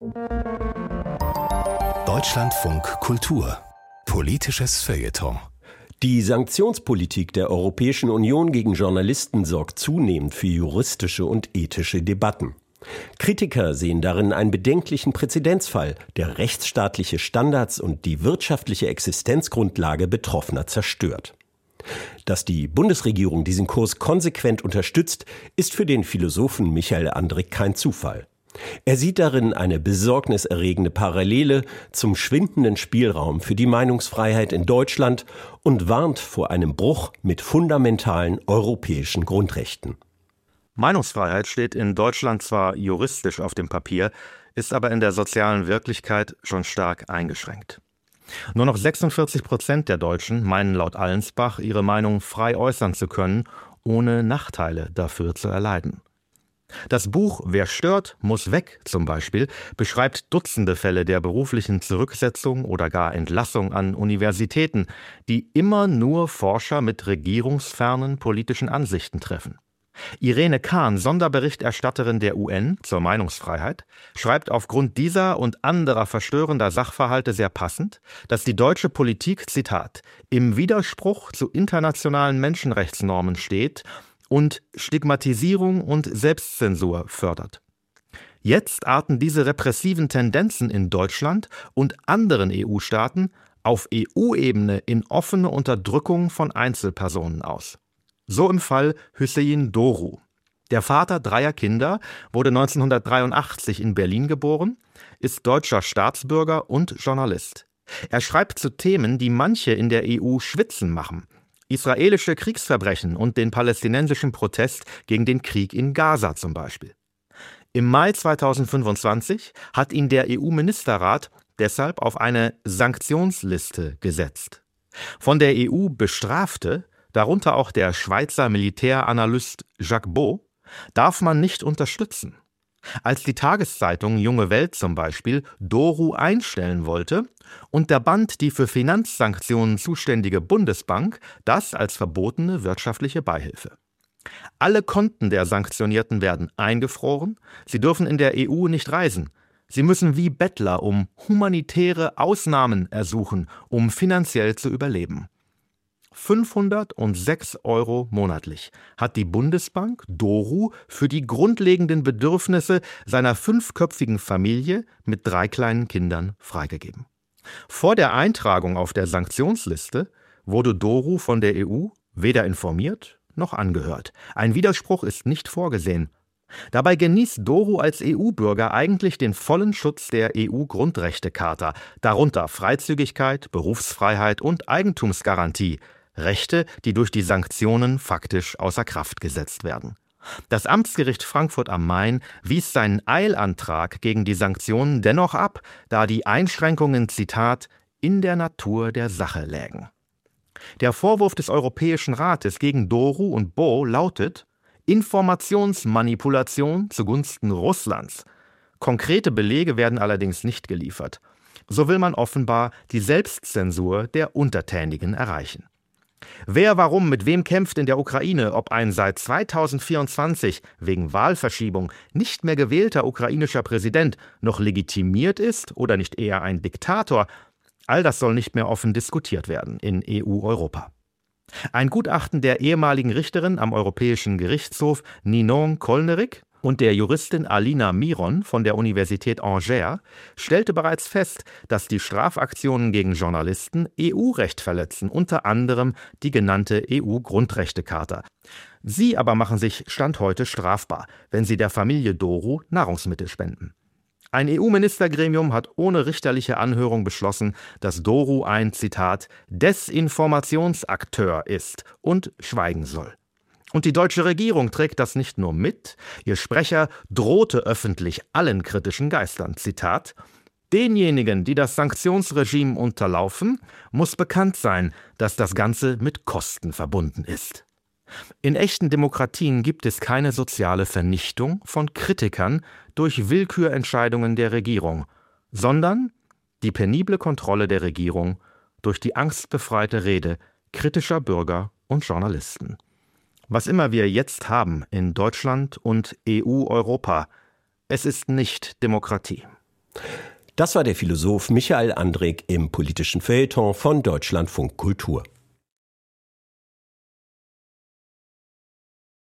Deutschlandfunk Kultur. Politisches Feuilleton. Die Sanktionspolitik der Europäischen Union gegen Journalisten sorgt zunehmend für juristische und ethische Debatten. Kritiker sehen darin einen bedenklichen Präzedenzfall, der rechtsstaatliche Standards und die wirtschaftliche Existenzgrundlage Betroffener zerstört. Dass die Bundesregierung diesen Kurs konsequent unterstützt, ist für den Philosophen Michael Andrik kein Zufall. Er sieht darin eine besorgniserregende Parallele zum schwindenden Spielraum für die Meinungsfreiheit in Deutschland und warnt vor einem Bruch mit fundamentalen europäischen Grundrechten. Meinungsfreiheit steht in Deutschland zwar juristisch auf dem Papier, ist aber in der sozialen Wirklichkeit schon stark eingeschränkt. Nur noch 46% der Deutschen meinen laut Allensbach, ihre Meinung frei äußern zu können, ohne Nachteile dafür zu erleiden. Das Buch »Wer stört, muss weg« zum Beispiel beschreibt Dutzende Fälle der beruflichen Zurücksetzung oder gar Entlassung an Universitäten, die immer nur Forscher mit regierungsfernen politischen Ansichten treffen. Irene Kahn, Sonderberichterstatterin der UN zur Meinungsfreiheit, schreibt aufgrund dieser und anderer verstörender Sachverhalte sehr passend, dass die deutsche Politik, Zitat, »im Widerspruch zu internationalen Menschenrechtsnormen steht« und Stigmatisierung und Selbstzensur fördert. Jetzt arten diese repressiven Tendenzen in Deutschland und anderen EU-Staaten auf EU-Ebene in offene Unterdrückung von Einzelpersonen aus. So im Fall Hüseyin Doğru. Der Vater 3 Kinder wurde 1983 in Berlin geboren, ist deutscher Staatsbürger und Journalist. Er schreibt zu Themen, die manche in der EU schwitzen machen. Israelische Kriegsverbrechen und den palästinensischen Protest gegen den Krieg in Gaza zum Beispiel. Im Mai 2025 hat ihn der EU-Ministerrat deshalb auf eine Sanktionsliste gesetzt. Von der EU Bestrafte, darunter auch der Schweizer Militäranalyst Jacques Beau, darf man nicht unterstützen. Als die Tageszeitung Junge Welt zum Beispiel Doğru einstellen wollte und der Band die für Finanzsanktionen zuständige Bundesbank das als verbotene wirtschaftliche Beihilfe. Alle Konten der Sanktionierten werden eingefroren, sie dürfen in der EU nicht reisen. Sie müssen wie Bettler um humanitäre Ausnahmen ersuchen, um finanziell zu überleben. 506 € monatlich hat die Bundesbank Doğru für die grundlegenden Bedürfnisse seiner 5-köpfigen Familie mit 3 kleinen Kindern freigegeben. Vor der Eintragung auf der Sanktionsliste wurde Doğru von der EU weder informiert noch angehört. Ein Widerspruch ist nicht vorgesehen. Dabei genießt Doğru als EU-Bürger eigentlich den vollen Schutz der EU-Grundrechtecharta, darunter Freizügigkeit, Berufsfreiheit und Eigentumsgarantie, Rechte, die durch die Sanktionen faktisch außer Kraft gesetzt werden. Das Amtsgericht Frankfurt am Main wies seinen Eilantrag gegen die Sanktionen dennoch ab, da die Einschränkungen, Zitat, in der Natur der Sache lägen. Der Vorwurf des Europäischen Rates gegen Doğru und Beau lautet Informationsmanipulation zugunsten Russlands. Konkrete Belege werden allerdings nicht geliefert. So will man offenbar die Selbstzensur der Untertänigen erreichen. Wer warum mit wem kämpft in der Ukraine, ob ein seit 2024 wegen Wahlverschiebung nicht mehr gewählter ukrainischer Präsident noch legitimiert ist oder nicht eher ein Diktator, all das soll nicht mehr offen diskutiert werden in EU-Europa. Ein Gutachten der ehemaligen Richterin am Europäischen Gerichtshof Ninon Kolnerik und der Juristin Alina Miron von der Universität Angers stellte bereits fest, dass die Strafaktionen gegen Journalisten EU-Recht verletzen, unter anderem die genannte EU-Grundrechtecharta. Sie aber machen sich Stand heute strafbar, wenn sie der Familie Doğru Nahrungsmittel spenden. Ein EU-Ministergremium hat ohne richterliche Anhörung beschlossen, dass Doğru ein, Zitat, Desinformationsakteur ist und schweigen soll. Und die deutsche Regierung trägt das nicht nur mit, ihr Sprecher drohte öffentlich allen kritischen Geistern, Zitat, denjenigen, die das Sanktionsregime unterlaufen, muss bekannt sein, dass das Ganze mit Kosten verbunden ist. In echten Demokratien gibt es keine soziale Vernichtung von Kritikern durch Willkürentscheidungen der Regierung, sondern die penible Kontrolle der Regierung durch die angstbefreite Rede kritischer Bürger und Journalisten. Was immer wir jetzt haben in Deutschland und EU-Europa, es ist nicht Demokratie. Das war der Philosoph Michael Andrik im politischen Feuilleton von Deutschlandfunk Kultur.